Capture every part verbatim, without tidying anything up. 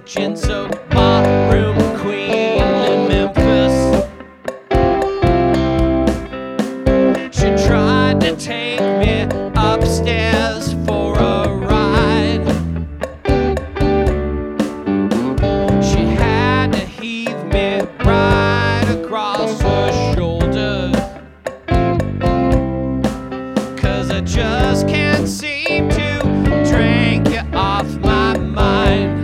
kitchen, so ballroom queen in Memphis. She tried to take me upstairs for a ride. She had to heave me right across her shoulders, 'cause I just can't seem to drink you off my mind.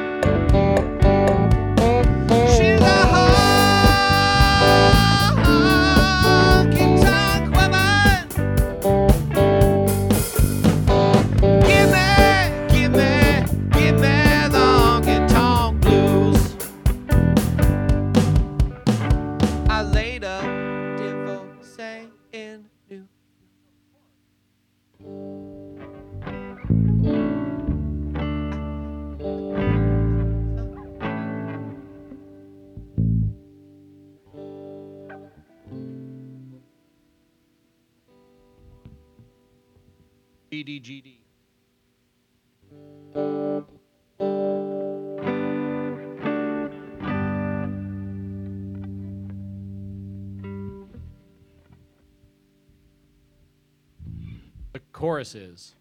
She's a honky-tonk woman. Give me, give me, give me the honky-tonk blues. I later divorcee in New G D G D. The chorus is